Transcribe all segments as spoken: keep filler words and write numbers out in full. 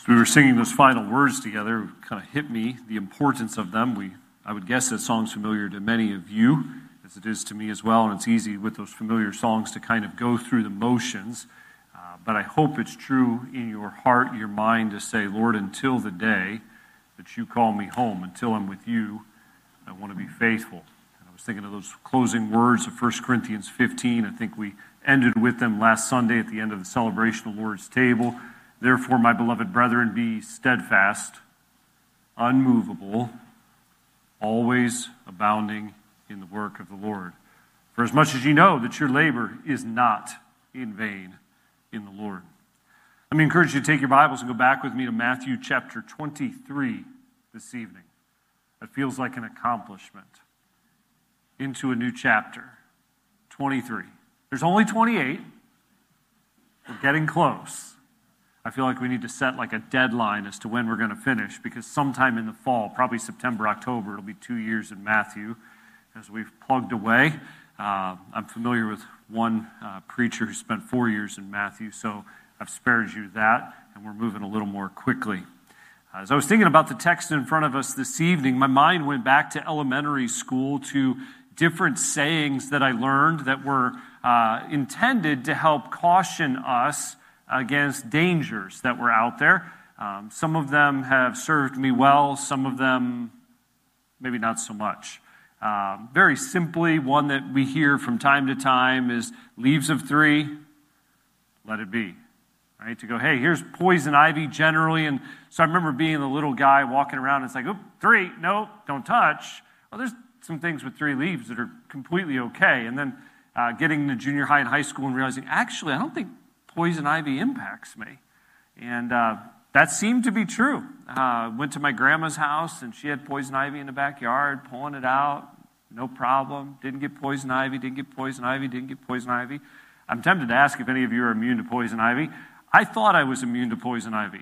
We were singing those final words together, it kind of hit me, the importance of them. We, I would guess that song's familiar to many of you, as it is to me as well, and it's easy with those familiar songs to kind of go through the motions. Uh, but I hope it's true in your heart, your mind, to say, Lord, until the day that you call me home, until I'm with you, I want to be faithful. And I was thinking of those closing words of First Corinthians fifteen. I think we ended with them last Sunday at the end of the celebration of the Lord's table. Therefore, my beloved brethren, be steadfast, unmovable, always abounding in the work of the Lord. For as much as you know that your labor is not in vain in the Lord. Let me encourage you to take your Bibles and go back with me to Matthew chapter twenty-three this evening. That feels like an accomplishment. Into a new chapter. twenty-three. There's only twenty-eight. We're getting close. I feel like we need to set like a deadline as to when we're going to finish, because sometime in the fall, probably September, October, it'll be two years in Matthew as we've plugged away. Uh, I'm familiar with one uh, preacher who spent four years in Matthew, so I've spared you that, and we're moving a little more quickly. As I was thinking about the text in front of us this evening, my mind went back to elementary school, to different sayings that I learned that were uh, intended to help caution us against dangers that were out there. Um, some of them have served me well, some of them maybe not so much. Um, very simply, one that we hear from time to time is leaves of three, let it be. Right? To go, hey, here's poison ivy generally. And so I remember being the little guy walking around, and it's like, oh, three, no, don't touch. Well, there's some things with three leaves that are completely okay. And then uh, getting to junior high and high school and realizing, actually, I don't think poison ivy impacts me. And uh, that seemed to be true. Uh, went to my grandma's house, and she had poison ivy in the backyard, pulling it out, no problem. Didn't get poison ivy, didn't get poison ivy, didn't get poison ivy. I'm tempted to ask if any of you are immune to poison ivy. I thought I was immune to poison ivy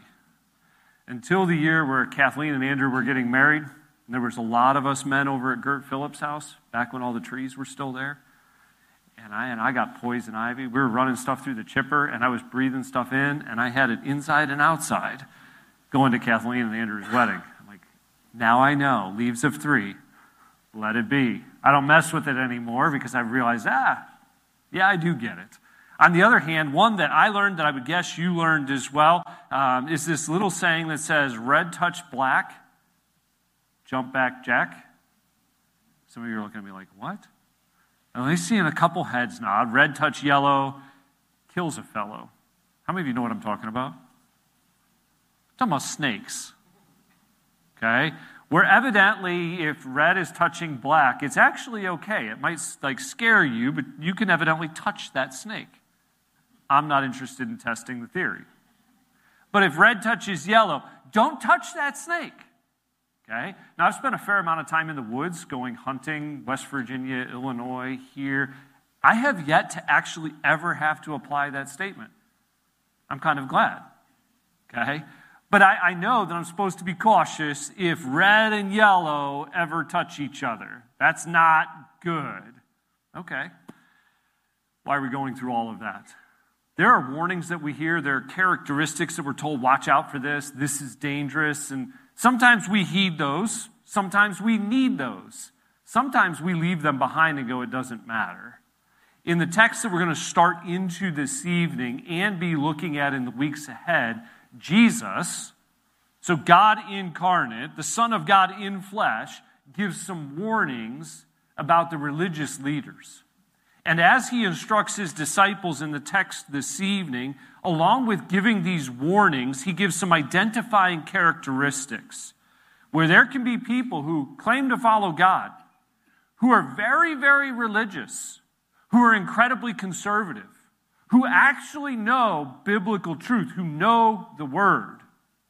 until the year where Kathleen and Andrew were getting married. And there was a lot of us men over at Gert Phillips' house, back when all the trees were still there. And I and I got poison ivy. We were running stuff through the chipper, and I was breathing stuff in, and I had it inside and outside going to Kathleen and Andrew's wedding. I'm like, now I know, leaves of three, let it be. I don't mess with it anymore because I realized, ah, yeah, I do get it. On the other hand, one that I learned that I would guess you learned as well um, is this little saying that says, red touch black, jump back Jack. Some of you are looking at me like, what? I'm only seeing a couple heads nod. Red touch yellow kills a fellow. How many of you know what I'm talking about? I'm talking about snakes. Okay? Where evidently, if red is touching black, it's actually okay. It might like scare you, but you can evidently touch that snake. I'm not interested in testing the theory. But if red touches yellow, don't touch that snake. Okay? Now, I've spent a fair amount of time in the woods, going hunting, West Virginia, Illinois, here. I have yet to actually ever have to apply that statement. I'm kind of glad. Okay? But I, I know that I'm supposed to be cautious if red and yellow ever touch each other. That's not good. Okay. Why are we going through all of that? There are warnings that we hear. There are characteristics that we're told, watch out for this. This is dangerous. And sometimes we heed those. Sometimes we need those. Sometimes we leave them behind and go, it doesn't matter. In the text that we're going to start into this evening and be looking at in the weeks ahead, Jesus, so God incarnate, the Son of God in flesh, gives some warnings about the religious leaders. And as he instructs his disciples in the text this evening, along with giving these warnings, he gives some identifying characteristics where there can be people who claim to follow God, who are very, very religious, who are incredibly conservative, who actually know biblical truth, who know the Word.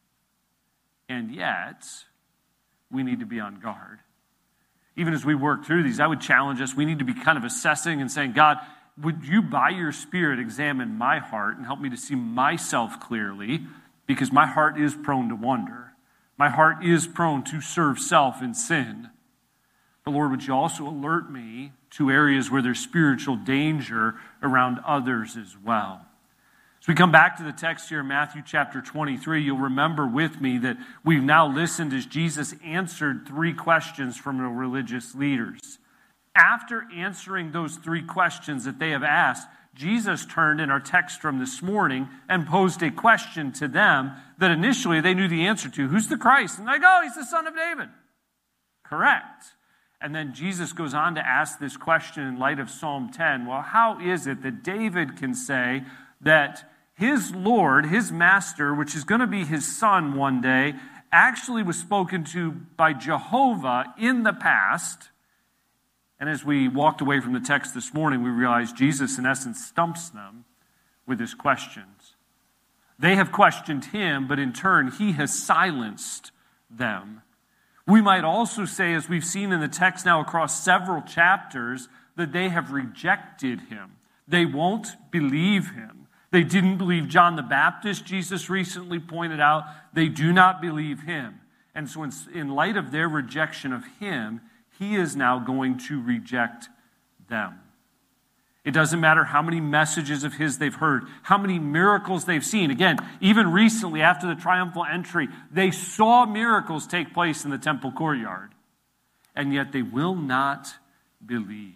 And yet, we need to be on guard. Even as we work through these, I would challenge us, we need to be kind of assessing and saying, God, would you by your Spirit examine my heart and help me to see myself clearly? Because my heart is prone to wander. My heart is prone to serve self in sin. But Lord, would you also alert me to areas where there's spiritual danger around others as well? As we come back to the text here in Matthew chapter twenty-three, you'll remember with me that we've now listened as Jesus answered three questions from the religious leaders. After answering those three questions that they have asked, Jesus turned in our text from this morning and posed a question to them that initially they knew the answer to. Who's the Christ? And they go, oh, he's the son of David. Correct. And then Jesus goes on to ask this question in light of Psalm ten. Well, how is it that David can say that his Lord, his master, which is going to be his son one day, actually was spoken to by Jehovah in the past? And as we walked away from the text this morning, we realized Jesus, in essence, stumps them with his questions. They have questioned him, but in turn, he has silenced them. We might also say, as we've seen in the text now across several chapters, that they have rejected him. They won't believe him. They didn't believe John the Baptist, Jesus recently pointed out. They do not believe him. And so in, in light of their rejection of him, he is now going to reject them. It doesn't matter how many messages of his they've heard, how many miracles they've seen. Again, even recently after the triumphal entry, they saw miracles take place in the temple courtyard. And yet they will not believe.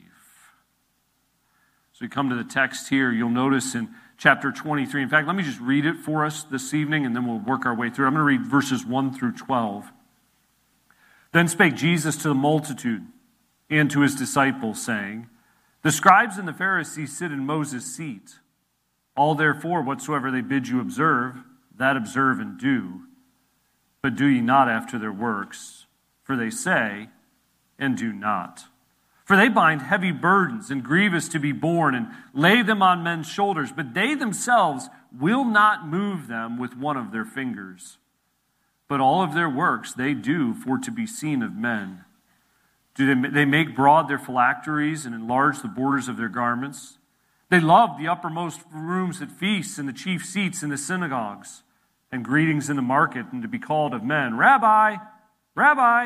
So we come to the text here. You'll notice in chapter twenty-three. In fact, let me just read it for us this evening, and then we'll work our way through. I'm going to read verses one through twelve. Then spake Jesus to the multitude and to his disciples, saying, the scribes and the Pharisees sit in Moses' seat. All therefore, whatsoever they bid you observe, that observe and do. But do ye not after their works, for they say, and do not. For they bind heavy burdens and grievous to be borne, and lay them on men's shoulders, but they themselves will not move them with one of their fingers. But all of their works they do for to be seen of men. Do they, they make broad their phylacteries and enlarge the borders of their garments? They love the uppermost rooms at feasts and the chief seats in the synagogues, and greetings in the market, and to be called of men, Rabbi, Rabbi.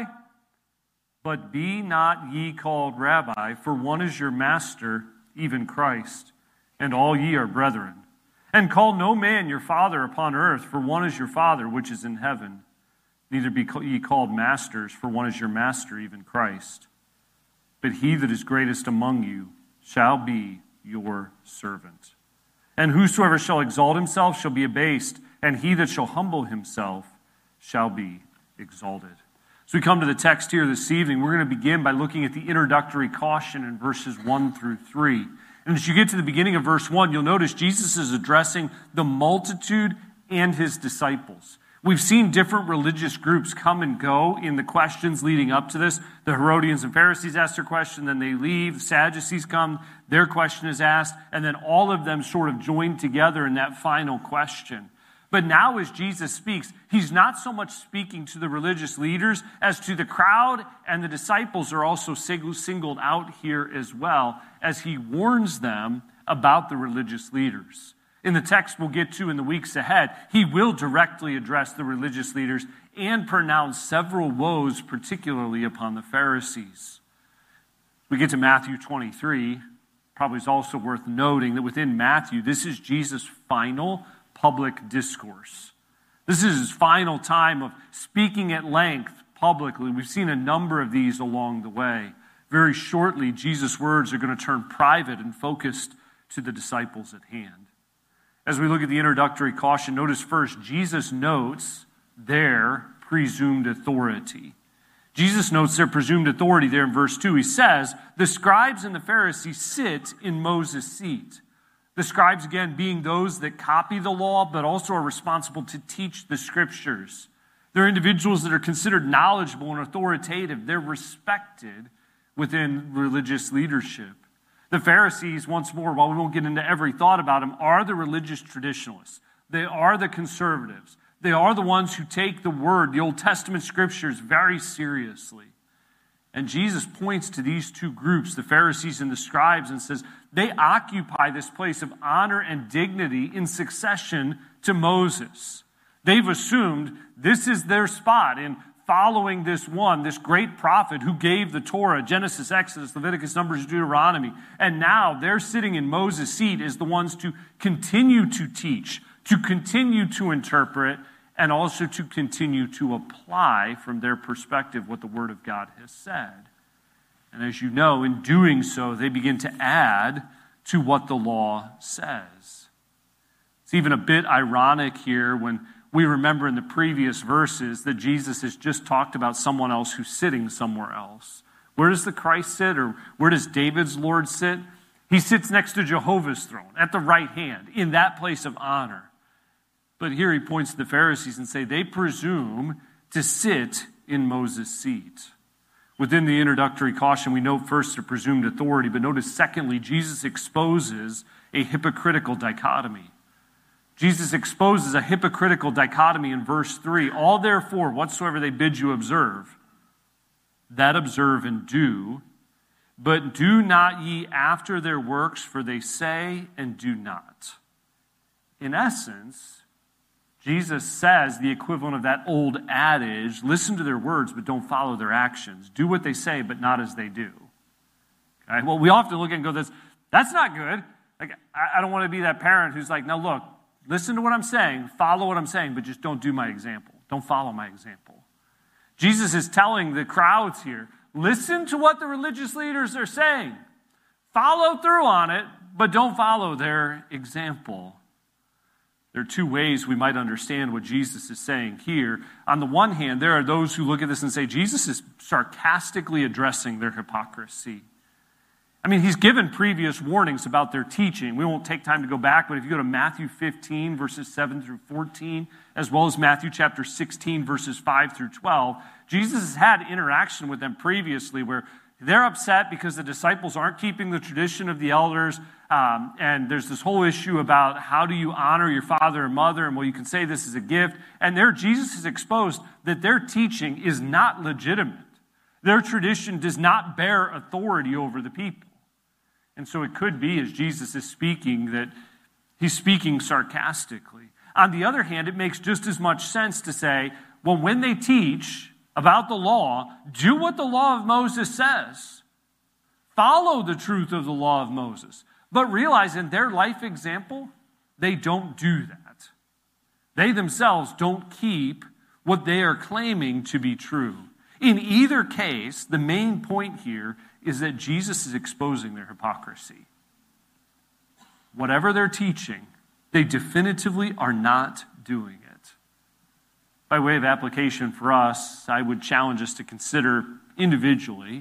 But be not ye called Rabbi, for one is your master, even Christ, and all ye are brethren. And call no man your father upon earth, for one is your Father which is in heaven. Neither be ye called masters, for one is your master, even Christ. But he that is greatest among you shall be your servant. And whosoever shall exalt himself shall be abased, and he that shall humble himself shall be exalted. So we come to the text here this evening. We're going to begin by looking at the introductory caution in verses one through three. And as you get to the beginning of verse one, you'll notice Jesus is addressing the multitude and his disciples. We've seen different religious groups come and go in the questions leading up to this. The Herodians and Pharisees ask their question, then they leave. The Sadducees come, their question is asked, and then all of them sort of join together in that final question. But now as Jesus speaks, he's not so much speaking to the religious leaders as to the crowd, and the disciples are also singled out here as well as he warns them about the religious leaders. In the text we'll get to in the weeks ahead, he will directly address the religious leaders and pronounce several woes, particularly upon the Pharisees. We get to Matthew twenty-three. Probably is also worth noting that within Matthew, this is Jesus' final public discourse. This is his final time of speaking at length publicly. We've seen a number of these along the way. Very shortly, Jesus' words are going to turn private and focused to the disciples at hand. As we look at the introductory caution, notice first, Jesus notes their presumed authority. Jesus notes their presumed authority there in verse two. He says, the scribes and the Pharisees sit in Moses' seat. The scribes, again, being those that copy the law, but also are responsible to teach the scriptures. They're individuals that are considered knowledgeable and authoritative. They're respected within religious leadership. The Pharisees, once more, while we won't get into every thought about them, are the religious traditionalists. They are the conservatives. They are the ones who take the word, the Old Testament scriptures, very seriously. And Jesus points to these two groups, the Pharisees and the scribes, and says they occupy this place of honor and dignity in succession to Moses. They've assumed this is their spot in following this one, this great prophet who gave the Torah, Genesis, Exodus, Leviticus, Numbers, Deuteronomy. And now they're sitting in Moses' seat as the ones to continue to teach, to continue to interpret, and also to continue to apply from their perspective what the Word of God has said. And as you know, in doing so, they begin to add to what the law says. It's even a bit ironic here when we remember in the previous verses that Jesus has just talked about someone else who's sitting somewhere else. Where does the Christ sit, or where does David's Lord sit? He sits next to Jehovah's throne, at the right hand, in that place of honor. But here he points to the Pharisees and say they presume to sit in Moses' seat. Within the introductory caution, we note first the presumed authority, but notice secondly, Jesus exposes a hypocritical dichotomy. Jesus exposes a hypocritical dichotomy in verse three. All therefore, whatsoever they bid you observe, that observe and do, but do not ye after their works, for they say and do not. In essence, Jesus says the equivalent of that old adage, listen to their words, but don't follow their actions. Do what they say, but not as they do. Okay? Well, we often look and go, "This, that's not good." Like, I, I don't want to be that parent who's like, "Now look, listen to what I'm saying, follow what I'm saying, but just don't do my example. Don't follow my example." Jesus is telling the crowds here, listen to what the religious leaders are saying. Follow through on it, but don't follow their example. There are two ways we might understand what Jesus is saying here. On the one hand, there are those who look at this and say, Jesus is sarcastically addressing their hypocrisy. I mean, he's given previous warnings about their teaching. We won't take time to go back, but if you go to Matthew fifteen, verses seven through fourteen, as well as Matthew chapter sixteen, verses five through twelve, Jesus has had interaction with them previously where they're upset because the disciples aren't keeping the tradition of the elders, um, and there's this whole issue about how do you honor your father and mother, and well, you can say this is a gift. And there Jesus has exposed that their teaching is not legitimate. Their tradition does not bear authority over the people. And so it could be, as Jesus is speaking, that he's speaking sarcastically. On the other hand, it makes just as much sense to say, well, when they teach about the law, do what the law of Moses says. Follow the truth of the law of Moses. But realize in their life example, they don't do that. They themselves don't keep what they are claiming to be true. In either case, the main point here is that Jesus is exposing their hypocrisy. Whatever they're teaching, they definitively are not doing it. By way of application for us, I would challenge us to consider individually,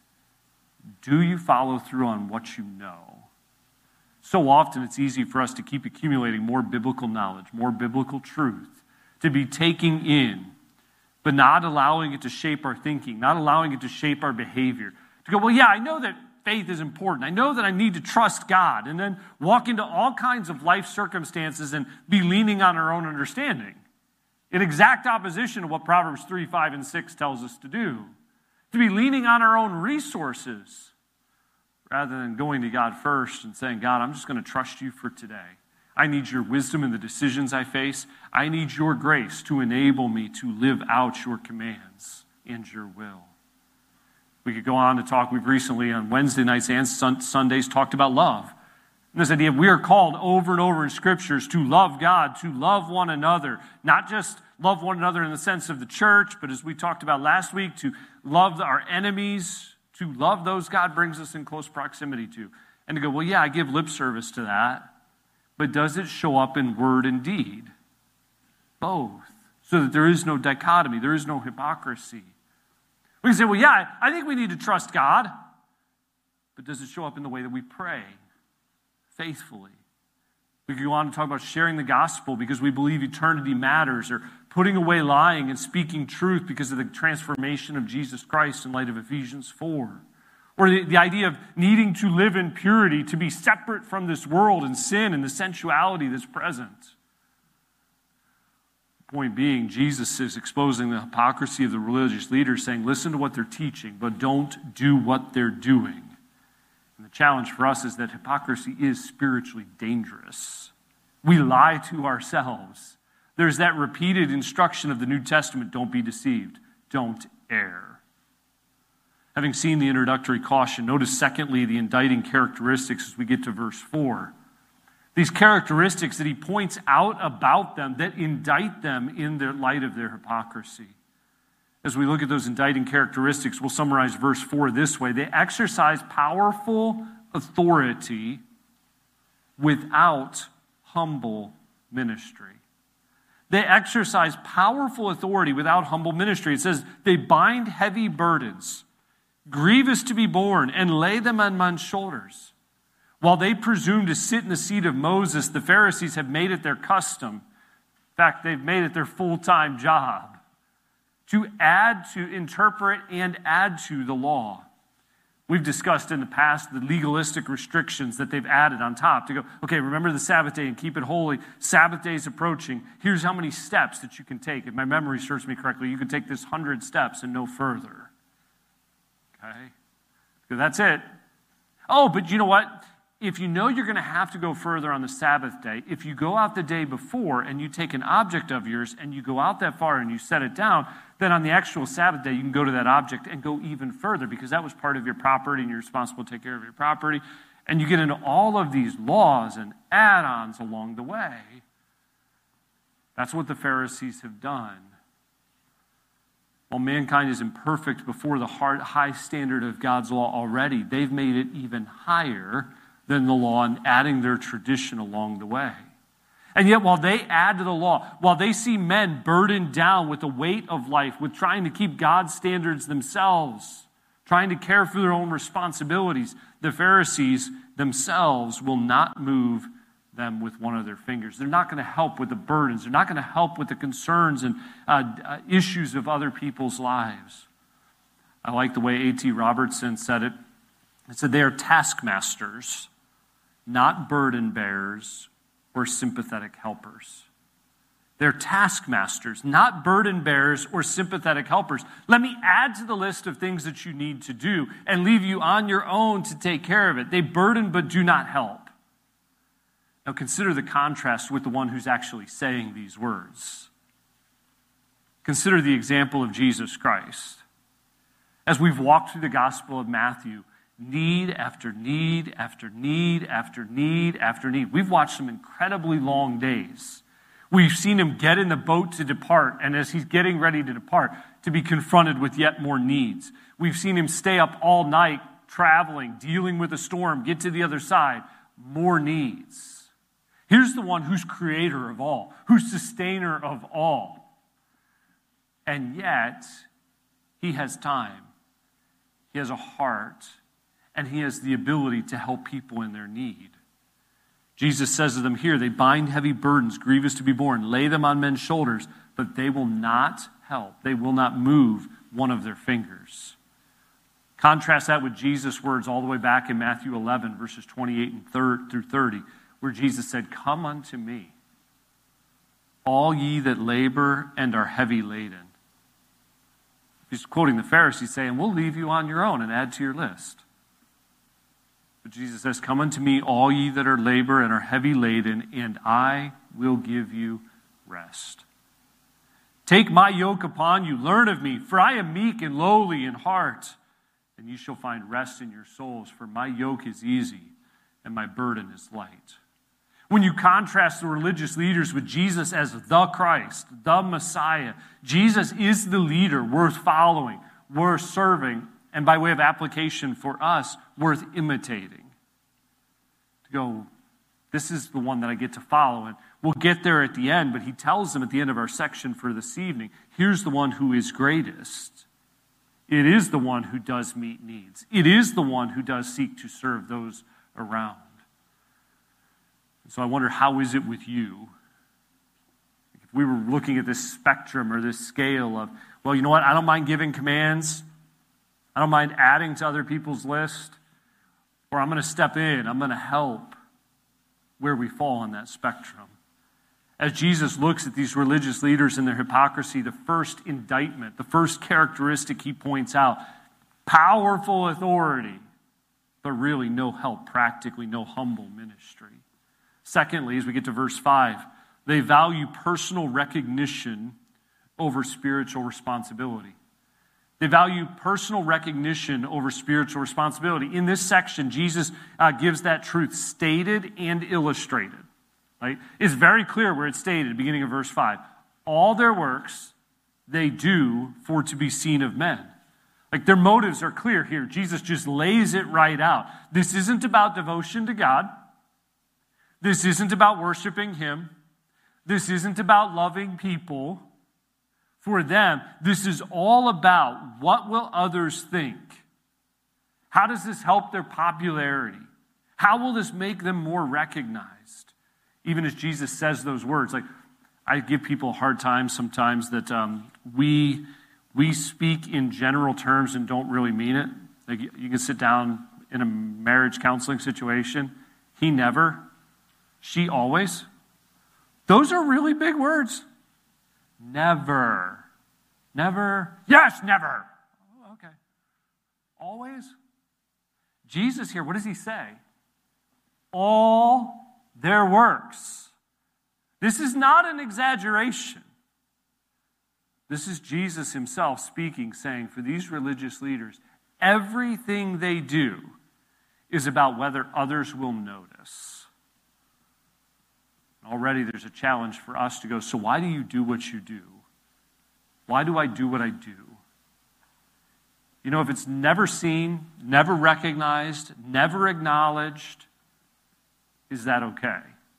do you follow through on what you know? So often it's easy for us to keep accumulating more biblical knowledge, more biblical truth, to be taking in, but not allowing it to shape our thinking, not allowing it to shape our behavior. To go, well, yeah, I know that faith is important. I know that I need to trust God, and then walk into all kinds of life circumstances and be leaning on our own understanding. In exact opposition to what Proverbs three, five, and six tells us to do. To be leaning on our own resources rather than going to God first and saying, God, I'm just going to trust you for today. I need your wisdom in the decisions I face. I need your grace to enable me to live out your commands and your will. We could go on to talk. We've recently on Wednesday nights and sun- Sundays talked about love. And this idea of we are called over and over in scriptures to love God, to love one another, not just love one another in the sense of the church, but as we talked about last week, to love our enemies, to love those God brings us in close proximity to. And to go, well, yeah, I give lip service to that, but does it show up in word and deed? Both. So that there is no dichotomy, there is no hypocrisy. We can say, well, yeah, I think we need to trust God, but does it show up in the way that we pray faithfully? We could go on to talk about sharing the gospel because we believe eternity matters, or putting away lying and speaking truth because of the transformation of Jesus Christ in light of Ephesians four. Or the, the idea of needing to live in purity, to be separate from this world and sin and the sensuality that's present. Point being, Jesus is exposing the hypocrisy of the religious leaders, saying, listen to what they're teaching, but don't do what they're doing. And the challenge for us is that hypocrisy is spiritually dangerous. We lie to ourselves. There's that repeated instruction of the New Testament, don't be deceived. don't err. Having seen the introductory caution, notice secondly the indicting characteristics as we get to verse four. These characteristics that he points out about them that indict them in the light of their hypocrisy. As we look at those indicting characteristics, we'll summarize verse four this way. They exercise powerful authority without humble ministry. They exercise powerful authority without humble ministry. It says they bind heavy burdens, grievous to be borne, and lay them on men's shoulders. While they presume to sit in the seat of Moses, the Pharisees have made it their custom. In fact, they've made it their full-time job to add, to interpret, and add to the law. We've discussed in the past the legalistic restrictions that they've added on top to go, okay, remember the Sabbath day and keep it holy. Sabbath day is approaching. Here's how many steps that you can take. If my memory serves me correctly, you can take this hundred steps and no further. Okay? So that's it. Oh, but you know what? If you know you're going to have to go further on the Sabbath day, if you go out the day before and you take an object of yours and you go out that far and you set it down, then on the actual Sabbath day you can go to that object and go even further because that was part of your property and you're responsible to take care of your property. And you get into all of these laws and add-ons along the way. That's what the Pharisees have done. While mankind is imperfect before the high standard of God's law already, they've made it even higher than the law and adding their tradition along the way. And yet while they add to the law, while they see men burdened down with the weight of life, with trying to keep God's standards themselves, trying to care for their own responsibilities, the Pharisees themselves will not move them with one of their fingers. They're not going to help with the burdens. They're not going to help with the concerns and uh, uh, issues of other people's lives. I like the way A T Robertson said it. He said they are taskmasters, not burden bearers or sympathetic helpers. They're taskmasters, not burden bearers or sympathetic helpers. Let me add to the list of things that you need to do and leave you on your own to take care of it. They burden but do not help. Now consider the contrast with the one who's actually saying these words. Consider the example of Jesus Christ. As we've walked through the Gospel of Matthew, need after need after need after need after need. We've watched some incredibly long days. We've seen him get in the boat to depart, and as he's getting ready to depart, to be confronted with yet more needs. We've seen him stay up all night, traveling, dealing with a storm, get to the other side, more needs. Here's the one who's creator of all, who's sustainer of all. And yet, he has time. He has a heart. And he has the ability to help people in their need. Jesus says to them here, they bind heavy burdens, grievous to be borne, lay them on men's shoulders, but they will not help. They will not move one of their fingers. Contrast that with Jesus' words all the way back in Matthew eleven, verses twenty-eight and through thirty, where Jesus said, come unto me, all ye that labor and are heavy laden. He's quoting the Pharisees saying, we'll leave you on your own and add to your list. But Jesus says, come unto me, all ye that are labor and are heavy laden, and I will give you rest. Take my yoke upon you, learn of me, for I am meek and lowly in heart, and ye shall find rest in your souls, for my yoke is easy and my burden is light. When you contrast the religious leaders with Jesus as the Christ, the Messiah, Jesus is the leader worth following, worth serving, and by way of application for us, worth imitating. To go, this is the one that I get to follow. And we'll get there at the end, but he tells them at the end of our section for this evening, here's the one who is greatest. It is the one who does meet needs. It is the one who does seek to serve those around. And so I wonder, how is it with you? If we were looking at this spectrum or this scale of, well, you know what, I don't mind giving commands. I don't mind adding to other people's list, or I'm going to step in, I'm going to help. Where we fall on that spectrum. As Jesus looks at these religious leaders and their hypocrisy, the first indictment, the first characteristic he points out, powerful authority, but really no help, practically no humble ministry. Secondly, as we get to verse five, they value personal recognition over spiritual responsibility. They value personal recognition over spiritual responsibility. In this section, Jesus uh, gives that truth stated and illustrated. Right? It's very clear where it's stated, beginning of verse five. All their works they do for to be seen of men. Like their motives are clear here. Jesus just lays it right out. This isn't about devotion to God. This isn't about worshiping Him. This isn't about loving people. For them, this is all about what will others think? How does this help their popularity? How will this make them more recognized? Even as Jesus says those words, like I give people a hard time sometimes that um, we we speak in general terms and don't really mean it. Like you, you can sit down in a marriage counseling situation. He never, she always. Those are really big words. Never. Never. Yes, never. Oh, okay. Always. Jesus here, what does he say? All their works. This is not an exaggeration. This is Jesus himself speaking, saying, for these religious leaders, everything they do is about whether others will notice. Already there's a challenge for us to go, so why do you do what you do? Why do I do what I do? You know, if it's never seen, never recognized, never acknowledged, is that okay?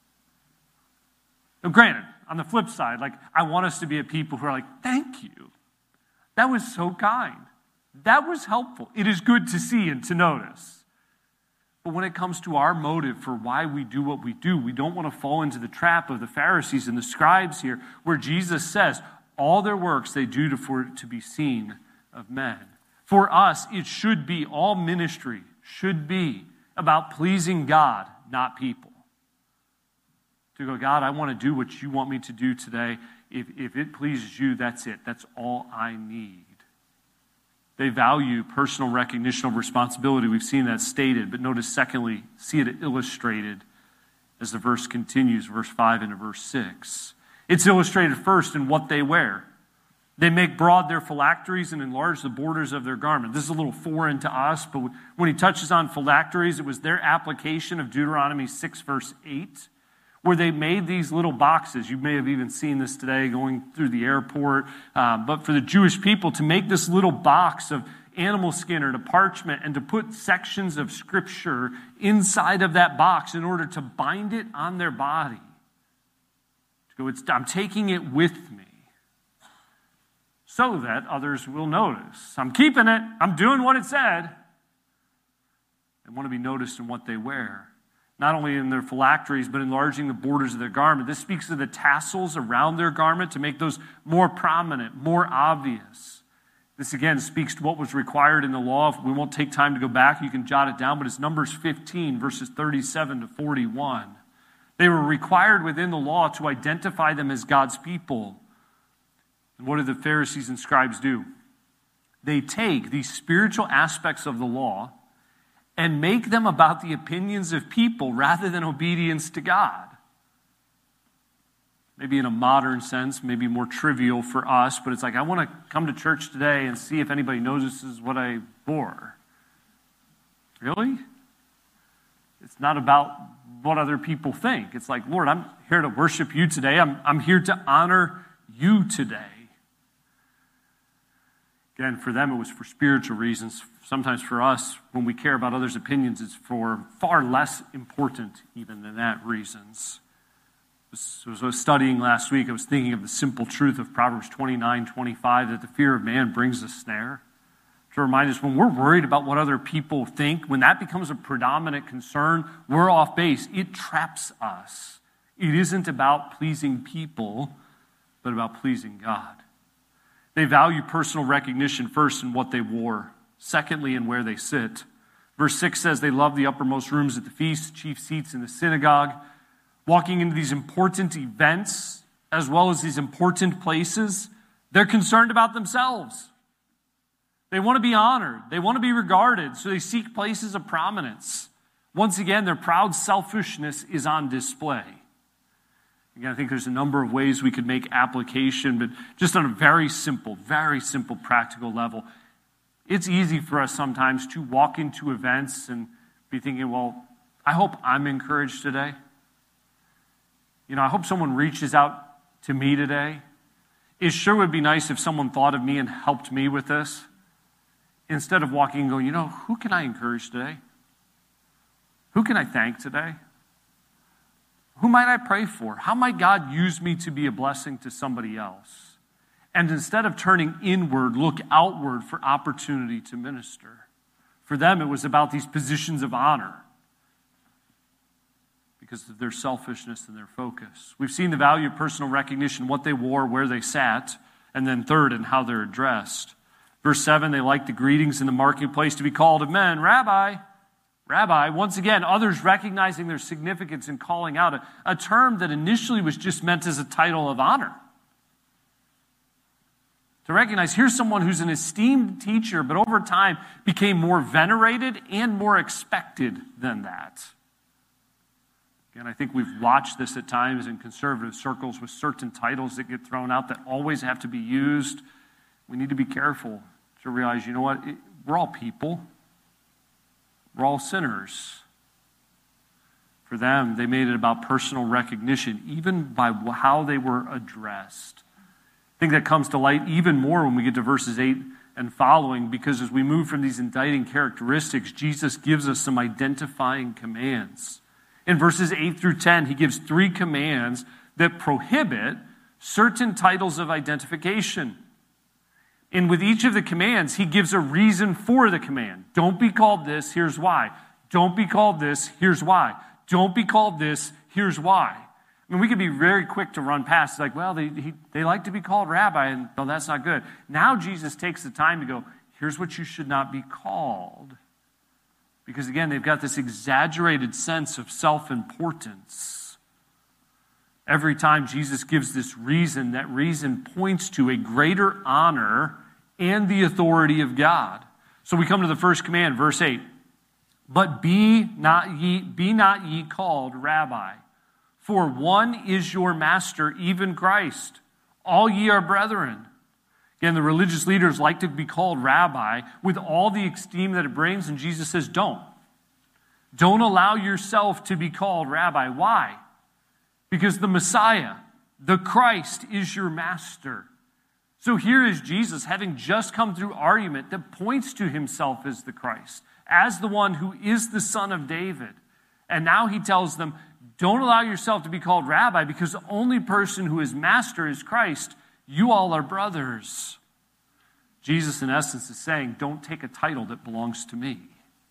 Now, granted, on the flip side, like, I want us to be a people who are like, thank you. That was so kind. That was helpful. It is good to see and to notice. But when it comes to our motive for why we do what we do, we don't want to fall into the trap of the Pharisees and the scribes here, where Jesus says, all their works they do to, for to be seen of men. For us, it should be, all ministry should be about pleasing God, not people. To go, God, I want to do what you want me to do today. If, if it pleases you, that's it. That's all I need. They value personal recognition of responsibility. We've seen that stated. But notice, secondly, see it illustrated as the verse continues, verse five into verse six. It's illustrated first in what they wear. They make broad their phylacteries and enlarge the borders of their garment. This is a little foreign to us, but when he touches on phylacteries, it was their application of Deuteronomy six, verse eight, where they made these little boxes. You may have even seen this today going through the airport. Um, but for the Jewish people, to make this little box of animal skin or to parchment and to put sections of Scripture inside of that box in order to bind it on their body. To go, it's, I'm taking it with me so that others will notice. I'm keeping it. I'm doing what it said. They want to be noticed in what they wear. Not only in their phylacteries, but enlarging the borders of their garment. This speaks of the tassels around their garment to make those more prominent, more obvious. This again speaks to what was required in the law. We won't take time to go back. You can jot it down, but it's Numbers fifteen, verses thirty-seven to forty-one. They were required within the law to identify them as God's people. And what do the Pharisees and scribes do? They take these spiritual aspects of the law and make them about the opinions of people rather than obedience to God. Maybe in a modern sense, maybe more trivial for us, but it's like, I want to come to church today and see if anybody notices what I wore. Really? It's not about what other people think. It's like, Lord, I'm here to worship you today. I'm, I'm here to honor you today. Again, for them, it was for spiritual reasons. Sometimes for us, when we care about others' opinions, it's for far less important even than that reasons. As I was studying last week, I was thinking of the simple truth of Proverbs twenty-nine twenty-five, that the fear of man brings a snare. To remind us, when we're worried about what other people think, when that becomes a predominant concern, we're off base. It traps us. It isn't about pleasing people, but about pleasing God. They value personal recognition first in what they wore, secondly in where they sit. Verse six says they love the uppermost rooms at the feast, chief seats in the synagogue. Walking into these important events, as well as these important places, they're concerned about themselves. They want to be honored. They want to be regarded, so they seek places of prominence. Once again, their proud selfishness is on display. Again, I think there's a number of ways we could make application, but just on a very simple, very simple practical level, It's easy for us sometimes to walk into events and be thinking, well, I hope I'm encouraged today. You know, I hope someone reaches out to me today. It sure would be nice if someone thought of me and helped me with this. Instead of walking and going, you know, who can I encourage today? Who can I thank today? Who might I pray for? How might God use me to be a blessing to somebody else? And instead of turning inward, look outward for opportunity to minister. For them, it was about these positions of honor because of their selfishness and their focus. We've seen the value of personal recognition, what they wore, where they sat, and then third, in how they're addressed. Verse seven, they liked the greetings in the marketplace to be called of men, Rabbi, Rabbi. Once again, others recognizing their significance and calling out a, a term that initially was just meant as a title of honor. To recognize, here's someone who's an esteemed teacher, but over time became more venerated and more expected than that. Again, I think we've watched this at times in conservative circles with certain titles that get thrown out that always have to be used. We need to be careful to realize, you know what, it, we're all people. We're all sinners. For them, they made it about personal recognition, even by how they were addressed. I think that comes to light even more when we get to verses eight and following, because as we move from these indicting characteristics, Jesus gives us some identifying commands. In verses eight through ten, he gives three commands that prohibit certain titles of identification. And with each of the commands, he gives a reason for the command. Don't be called this, here's why. Don't be called this, here's why. Don't be called this, here's why. I mean, we could be very quick to run past, like, well, they he, they like to be called rabbi, and no, that's not good. Now Jesus takes the time to go, here's what you should not be called. Because again, they've got this exaggerated sense of self-importance. Every time Jesus gives this reason, that reason points to a greater honor and the authority of God. So we come to the first command, verse eight. But be not ye, be not ye called rabbi, for one is your master, even Christ. All ye are brethren. Again, the religious leaders like to be called rabbi with all the esteem that it brings, and Jesus says, don't. Don't allow yourself to be called rabbi. Why? Because the Messiah, the Christ, is your master. So here is Jesus, having just come through argument that points to himself as the Christ, as the one who is the Son of David. And now he tells them, don't allow yourself to be called rabbi, because the only person who is master is Christ. You all are brothers. Jesus, in essence, is saying, don't take a title that belongs to me.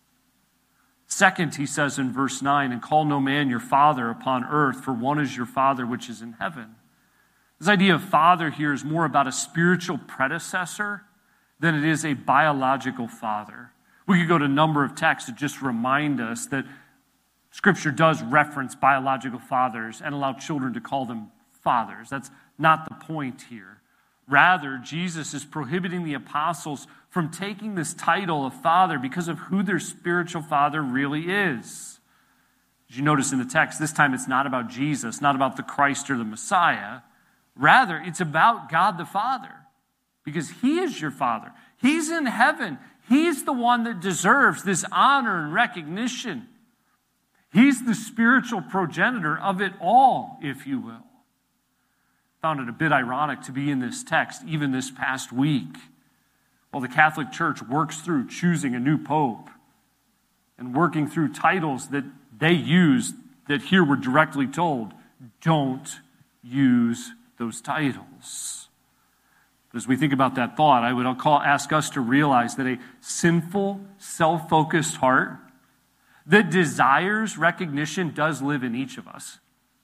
Second, he says in verse nine, and call no man your father upon earth, for one is your Father which is in heaven. This idea of father here is more about a spiritual predecessor than it is a biological father. We could go to a number of texts that just remind us that Scripture does reference biological fathers and allow children to call them fathers. That's not the point here. Rather, Jesus is prohibiting the apostles from taking this title of father because of who their spiritual father really is. As you notice in the text, this time it's not about Jesus, not about the Christ or the Messiah. Rather, it's about God the Father, because he is your Father. He's in heaven. He's the one that deserves this honor and recognition. He's the spiritual progenitor of it all, if you will. Found it a bit ironic to be in this text, even this past week, while the Catholic Church works through choosing a new pope and working through titles that they use that here we're directly told, don't use those titles. But as we think about that thought, I would call, ask us to realize that a sinful, self-focused heart that desires recognition does live in each of us.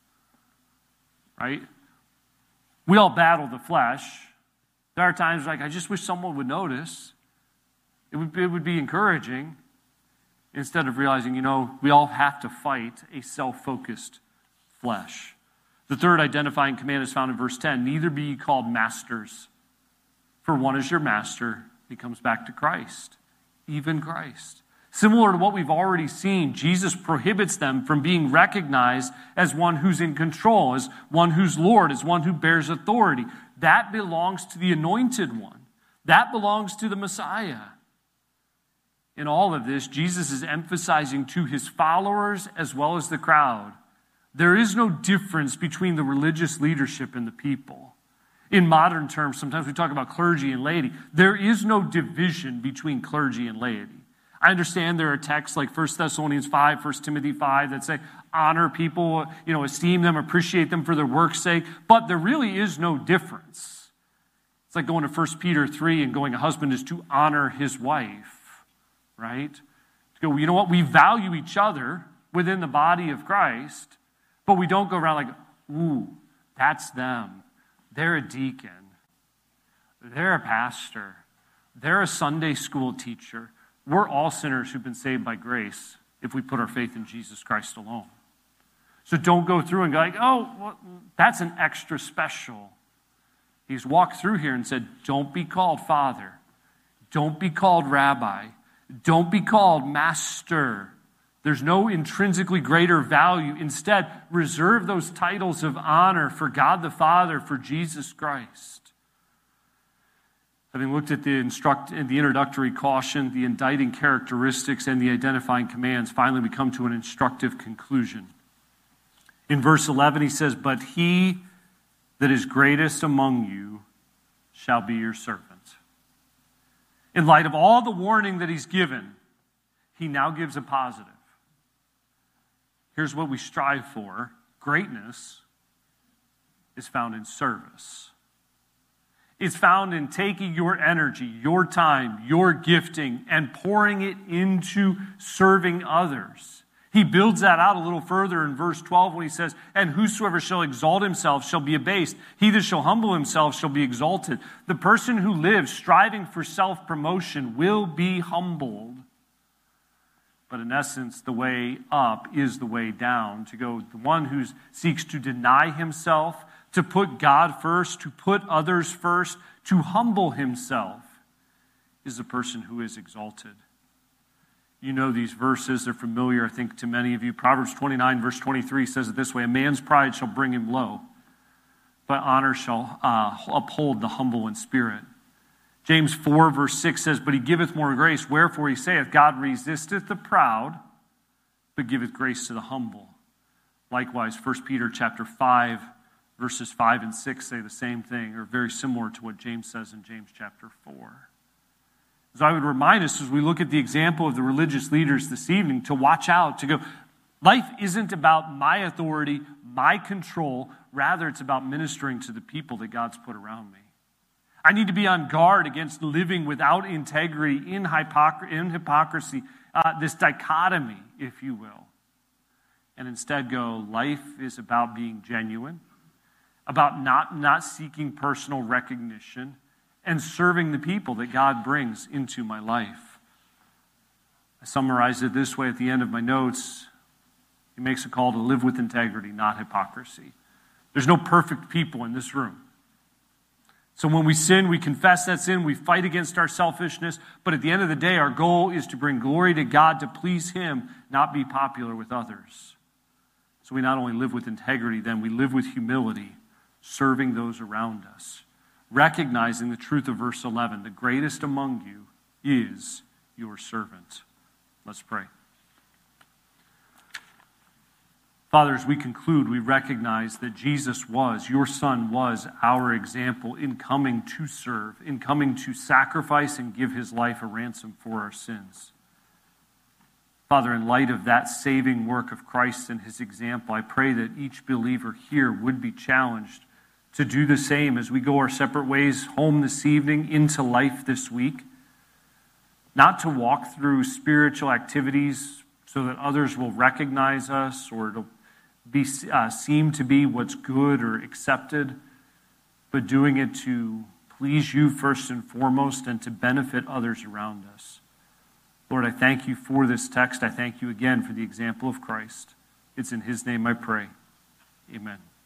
Right? We all battle the flesh. There are times like, I just wish someone would notice. It would, it would be encouraging, instead of realizing, you know, we all have to fight a self-focused flesh. The third identifying command is found in verse ten. Neither be ye called masters, for one is your master. He comes back to Christ, even Christ. Similar to what we've already seen, Jesus prohibits them from being recognized as one who's in control, as one who's Lord, as one who bears authority. That belongs to the anointed one. That belongs to the Messiah. in all of this, Jesus is emphasizing to his followers as well as the crowd, there is no difference between the religious leadership and the people. In modern terms, sometimes we talk about clergy and laity. There is no division between clergy and laity. I understand there are texts like First Thessalonians five, First Timothy five that say, honor people, you know, esteem them, appreciate them for their work's sake, but there really is no difference. It's like going to First Peter three and going, a husband is to honor his wife, right? To go, you know what, we value each other within the body of Christ, but we don't go around like, ooh, that's them. They're a deacon. They're a pastor. They're a Sunday school teacher. We're all sinners who've been saved by grace if we put our faith in Jesus Christ alone. So don't go through and go like, oh, well, that's an extra special. He's walked through here and said, don't be called father. Don't be called rabbi. Don't be called master. There's no intrinsically greater value. Instead, reserve those titles of honor for God the Father, for Jesus Christ. Having looked at the instruct, the introductory caution, the indicting characteristics, and the identifying commands, finally we come to an instructive conclusion. In verse eleven, he says, but he that is greatest among you shall be your servant. In light of all the warning that he's given, he now gives a positive. Here's what we strive for. Greatness is found in service. It's found in taking your energy, your time, your gifting, and pouring it into serving others. He builds that out a little further in verse twelve when he says, and whosoever shall exalt himself shall be abased. He that shall humble himself shall be exalted. The person who lives striving for self-promotion will be humbled. But in essence, the way up is the way down. To go, the one who seeks to deny himself, to put God first, to put others first, to humble himself, is the person who is exalted. You know these verses, they're familiar, I think, to many of you. Proverbs twenty-nine, verse twenty-three says it this way, a man's pride shall bring him low, but honor shall uh, uphold the humble in spirit. James four, verse six says, but he giveth more grace, wherefore he saith, God resisteth the proud, but giveth grace to the humble. Likewise, First Peter chapter five, verses five and six say the same thing, or very similar to what James says in James chapter four. So I would remind us as we look at the example of the religious leaders this evening to watch out, to go, life isn't about my authority, my control, rather it's about ministering to the people that God's put around me. I need to be on guard against living without integrity, in, hypocr- in hypocrisy, uh, this dichotomy, if you will. And instead go, life is about being genuine, about not, not seeking personal recognition, and serving the people that God brings into my life. I summarized it this way at the end of my notes. He makes a call to live with integrity, not hypocrisy. There's no perfect people in this room. So when we sin, we confess that sin, we fight against our selfishness, but at the end of the day, our goal is to bring glory to God, to please Him, not be popular with others. So we not only live with integrity, then we live with humility, serving those around us, recognizing the truth of verse eleven, the greatest among you is your servant. Let's pray. Father, as we conclude, we recognize that Jesus was, your Son was our example in coming to serve, in coming to sacrifice and give his life a ransom for our sins. Father, in light of that saving work of Christ and his example, I pray that each believer here would be challenged to do the same as we go our separate ways home this evening, into life this week. Not to walk through spiritual activities so that others will recognize us or it'll be uh, seem to be what's good or accepted, but doing it to please you first and foremost and to benefit others around us. Lord, I thank you for this text. I thank you again for the example of Christ. It's in his name I pray. Amen.